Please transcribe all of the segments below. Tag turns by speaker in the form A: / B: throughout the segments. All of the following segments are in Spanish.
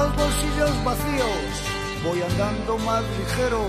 A: los bolsillos vacíos, voy andando más ligero,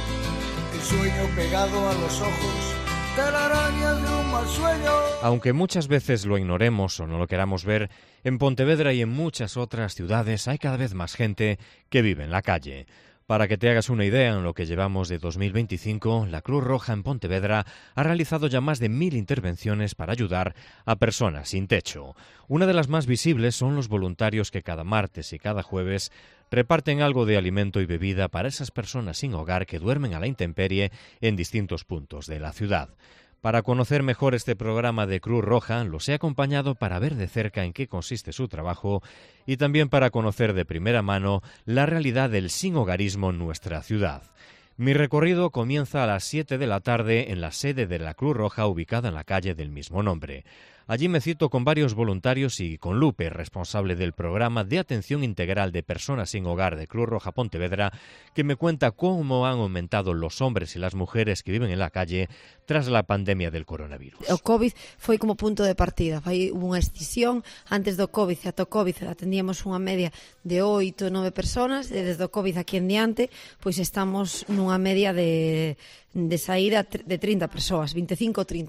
A: el sueño pegado a los ojos, telarañas de un mal sueño.
B: Aunque muchas veces lo ignoremos o no lo queramos ver, en Pontevedra y en muchas otras ciudades hay cada vez más gente que vive en la calle. Para que te hagas una idea, en lo que llevamos de 2025, la Cruz Roja en Pontevedra ha realizado ya más de 1000 intervenciones para ayudar a personas sin techo. Una de las más visibles son los voluntarios que cada martes y cada jueves reparten algo de alimento y bebida para esas personas sin hogar que duermen a la intemperie en distintos puntos de la ciudad. Para conocer mejor este programa de Cruz Roja, los he acompañado para ver de cerca en qué consiste su trabajo y también para conocer de primera mano la realidad del sinhogarismo en nuestra ciudad. Mi recorrido comienza a las 7 de la tarde en la sede de la Cruz Roja ubicada en la calle del mismo nombre. Allí me cito con varios voluntarios y con Lupe, responsable del programa de atención integral de personas sin hogar de Cruz Roja Pontevedra, que me cuenta cómo han aumentado los hombres y las mujeres que viven en la calle tras la pandemia del coronavirus.
C: O COVID foi como punto de partida, hubo unha escisión, antes do COVID e ata o COVID atendíamos unha media de 8 ou 9 personas, e desde o COVID aquí en diante, pois estamos nunha media de saída de 30 persoas, 25-30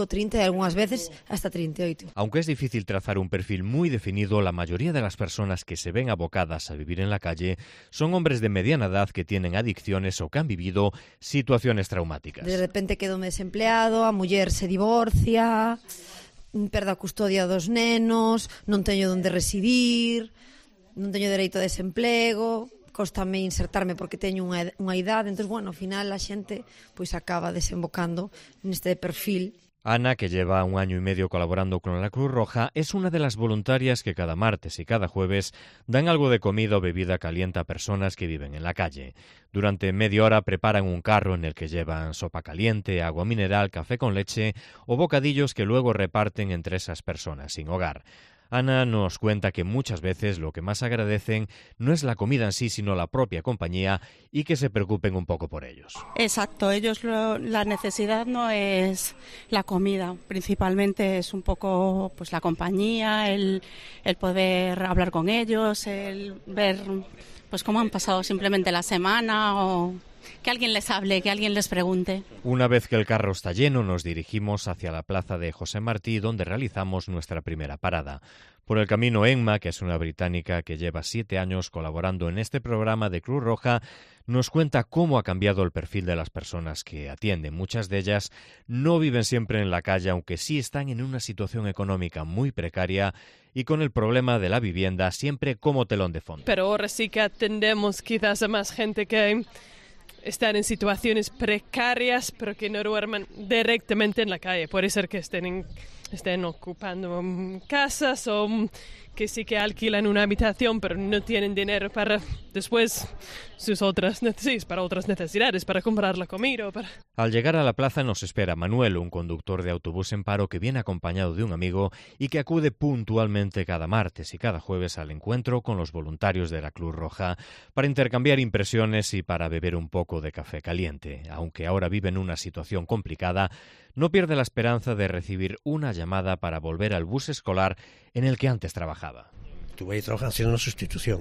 C: e algunhas veces hasta 38.
B: Aunque es difícil trazar un perfil muy definido, la mayoría de las personas que se ven abocadas a vivir en la calle son hombres de mediana edad que tienen adicciones o que han vivido situaciones traumáticas.
C: De repente quedo desempleado, a muller se divorcia, perde a custodia dos nenos, non teño onde residir, non teño dereito a desemplego, cóstame insertarme porque teño unha idade, entón, bueno, ao final a xente pois acaba desembocando neste perfil.
B: Ana, que lleva 1 año y medio colaborando con la Cruz Roja, es una de las voluntarias que cada martes y cada jueves dan algo de comida o bebida caliente a personas que viven en la calle. Durante media hora preparan un carro en el que llevan sopa caliente, agua mineral, café con leche o bocadillos que luego reparten entre esas personas sin hogar. Ana nos cuenta que muchas veces lo que más agradecen no es la comida en sí, sino la propia compañía y que se preocupen un poco por ellos.
D: Exacto, la necesidad no es la comida, principalmente es un poco pues la compañía, el poder hablar con ellos, el ver pues cómo han pasado simplemente la semana o que alguien les hable, que alguien les pregunte.
B: Una vez que el carro está lleno, nos dirigimos hacia la plaza de José Martí, donde realizamos nuestra primera parada. Por el camino, Emma, que es una británica que lleva 7 años colaborando en este programa de Cruz Roja, nos cuenta cómo ha cambiado el perfil de las personas que atienden. Muchas de ellas no viven siempre en la calle, aunque sí están en una situación económica muy precaria y con el problema de la vivienda siempre como telón de fondo.
E: Pero ahora sí que atendemos quizás a más gente que están en situaciones precarias, pero que no duermen directamente en la calle. Puede ser que estén ocupando casas o que sí que alquilan una habitación, pero no tienen dinero para después sus otras necesidades, para comprar la comida.
B: Al llegar a la plaza nos espera Manuel, un conductor de autobús en paro que viene acompañado de un amigo y que acude puntualmente cada martes y cada jueves al encuentro con los voluntarios de la Cruz Roja para intercambiar impresiones y para beber un poco de café caliente. Aunque ahora vive en una situación complicada, no pierde la esperanza de recibir una llamada para volver al bus escolar en el que antes trabajaba.
F: Estuve ahí trabajando haciendo una sustitución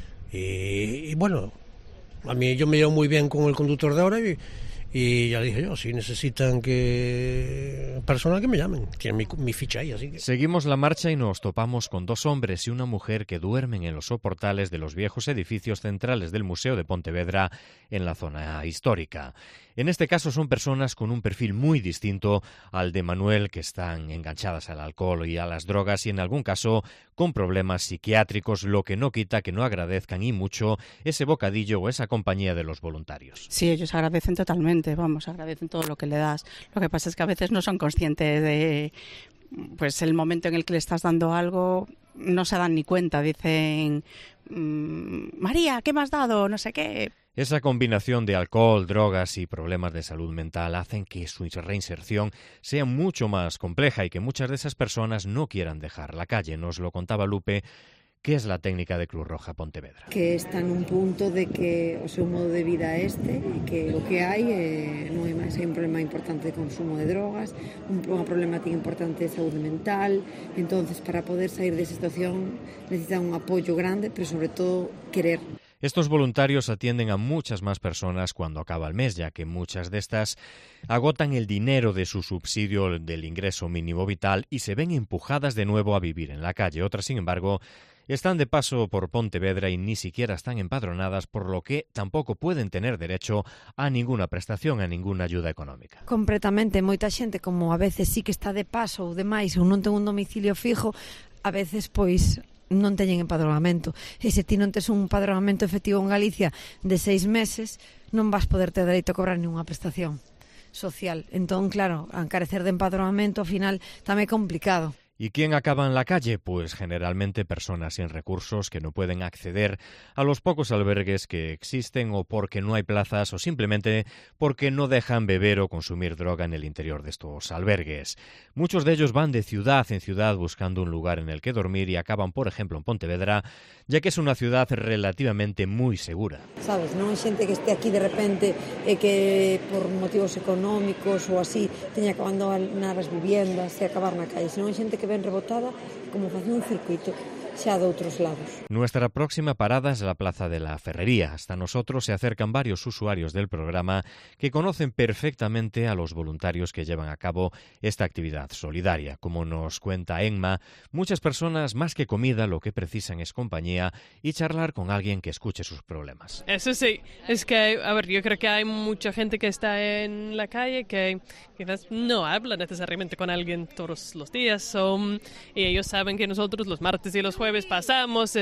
F: y bueno, a mí yo me llevo muy bien con el conductor de ahora y ya dije yo, si necesitan personal que me llamen, tienen mi ficha ahí, así que...
B: Seguimos la marcha y nos topamos con 2 hombres y una mujer que duermen en los soportales de los viejos edificios centrales del Museo de Pontevedra en la zona histórica. En este caso son personas con un perfil muy distinto al de Manuel, que están enganchadas al alcohol y a las drogas y en algún caso con problemas psiquiátricos, lo que no quita que no agradezcan y mucho ese bocadillo o esa compañía de los voluntarios.
D: Sí, ellos agradecen totalmente, agradecen todo lo que le das. Lo que pasa es que a veces no son conscientes de pues el momento en el que le estás dando algo, no se dan ni cuenta, dicen María, ¿qué me has dado? No sé qué.
B: Esa combinación de alcohol, drogas y problemas de salud mental hacen que su reinserción sea mucho más compleja y que muchas de esas personas no quieran dejar la calle. Nos lo contaba Lupe, ¿Qué es la técnica de Cruz Roja Pontevedra?
C: Que está nun punto de que o seu modo de vida é este e que o que hai non é máis, hai un problema importante de consumo de drogas, unha problemática importante de saúde mental. Entonces, para poder sair desa situación necesitan un apoio grande, pero sobre todo querer.
B: Estos voluntarios atienden a muchas más personas cuando acaba el mes, ya que muchas de estas agotan el dinero de su subsidio del ingreso mínimo vital y se ven empujadas de nuevo a vivir en la calle. Otras, sin embargo, están de paso por Pontevedra y ni siquiera están empadronadas, por lo que tampoco pueden tener derecho a ninguna prestación, a ninguna ayuda económica.
C: Completamente, moita xente, como a veces sí que está de paso ou demais, ou non ten un domicilio fijo, a veces, pois, non teñen empadronamento. E se ti non tes un empadronamento efectivo en Galicia de 6 meses, non vas poder ter dereito a cobrar ninguna prestación social. Entón, claro, a encarecer de empadronamento, ao final, tamén é complicado.
B: ¿Y quién acaba en la calle? Pues generalmente personas sin recursos que no pueden acceder a los pocos albergues que existen, o porque no hay plazas, o simplemente porque no dejan beber o consumir droga en el interior de estos albergues. Muchos de ellos van de ciudad en ciudad buscando un lugar en el que dormir y acaban, por ejemplo, en Pontevedra, ya que es una ciudad relativamente muy segura.
C: Sabes, non hai xente que este aquí de repente e que por motivos económicos ou así teña que abandonar as viviendas e acabar na calle, senón hai xente que ven rebotada como facendo un circuito xa de outros lados.
B: Nuestra próxima parada es la Plaza de la Ferrería. Hasta nosotros se acercan varios usuarios del programa que conocen perfectamente a los voluntarios que llevan a cabo esta actividad solidaria. Como nos cuenta Enma, muchas personas más que comida lo que precisan es compañía y charlar con alguien que escuche sus problemas.
E: Eso sí, es que, a ver, yo creo que hay mucha gente que está en la calle que quizás no habla necesariamente con alguien todos los días, y ellos saben que nosotros los martes y los jueves pasamos,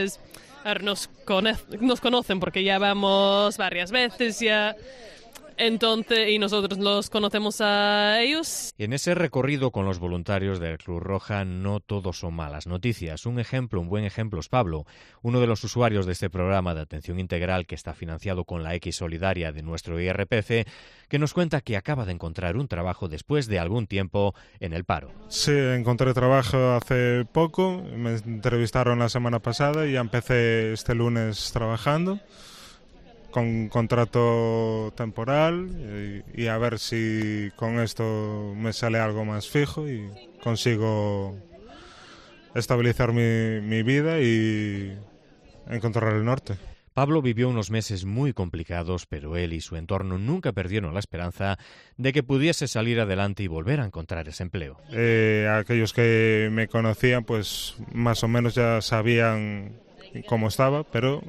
E: nos conocen porque ya vamos varias veces ya. Entonces, y nosotros los conocemos a ellos.
B: En ese recorrido con los voluntarios de Cruz Roja no todo son malas noticias. Un buen ejemplo es Pablo, uno de los usuarios de este programa de atención integral que está financiado con la X Solidaria de nuestro IRPF, que nos cuenta que acaba de encontrar un trabajo después de algún tiempo en el paro.
G: Sí, encontré trabajo hace poco, me entrevistaron la semana pasada y ya empecé este lunes trabajando, con contrato temporal, y a ver si con esto me sale algo más fijo y consigo estabilizar mi vida y encontrar el norte.
B: Pablo vivió unos meses muy complicados, pero él y su entorno nunca perdieron la esperanza de que pudiese salir adelante y volver a encontrar ese empleo.
G: Aquellos que me conocían, pues más o menos ya sabían cómo estaba, pero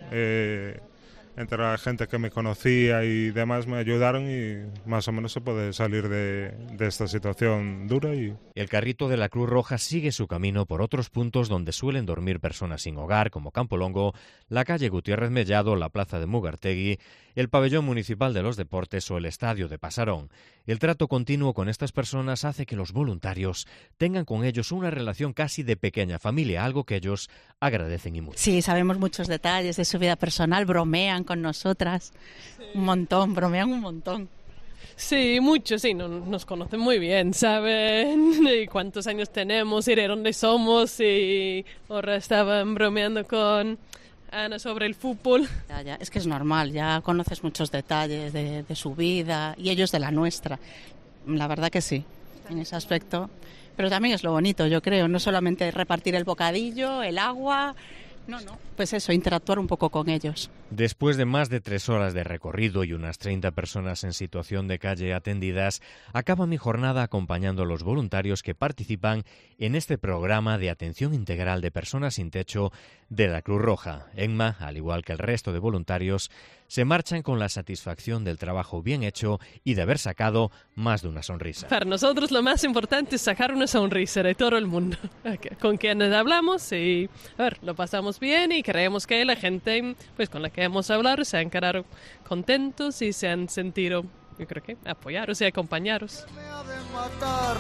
G: entre la gente que me conocía y demás me ayudaron y más o menos se puede salir de esta situación dura.
B: El carrito de la Cruz Roja sigue su camino por otros puntos donde suelen dormir personas sin hogar, como Campolongo, la calle Gutiérrez Mellado, la plaza de Mugartegui, el pabellón municipal de los deportes o el estadio de Pasarón. El trato continuo con estas personas hace que los voluntarios tengan con ellos una relación casi de pequeña familia, algo que ellos agradecen y mucho.
D: Sí, sabemos muchos detalles de su vida personal, bromean con nosotras, un montón, bromean un montón.
E: Sí, mucho, sí, nos conocen muy bien, saben cuántos años tenemos y de dónde somos, y ahora estaban bromeando con Ana sobre el fútbol.
D: Ya, es que es normal, ya conoces muchos detalles de su vida y ellos de la nuestra. La verdad que sí, en ese aspecto. Pero también es lo bonito, yo creo, no solamente repartir el bocadillo, el agua. No, pues eso, interactuar un poco con ellos.
B: Después de más de 3 horas de recorrido y unas 30 personas en situación de calle atendidas, acaba mi jornada acompañando a los voluntarios que participan en este programa de atención integral de personas sin techo de la Cruz Roja. Enma, al igual que el resto de voluntarios, se marchan con la satisfacción del trabajo bien hecho y de haber sacado más de una sonrisa.
E: Para nosotros lo más importante es sacar una sonrisa de todo el mundo con quienes hablamos, y a ver, lo pasamos bien y creemos que la gente pues con la que hemos hablado se han quedado contentos y se han sentido, yo creo que, apoyados y acompañados.
A: Me ha de matar,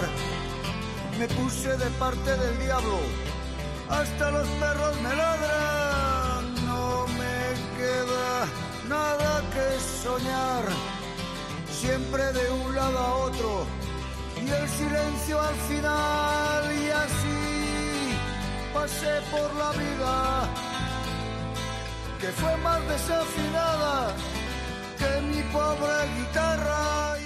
A: me puse de parte del diablo, hasta los perros me ladran, no me queda nada que soñar, siempre de un lado a otro y el silencio al final, y así pasé por la vida que fue más desafinada que mi pobre guitarra.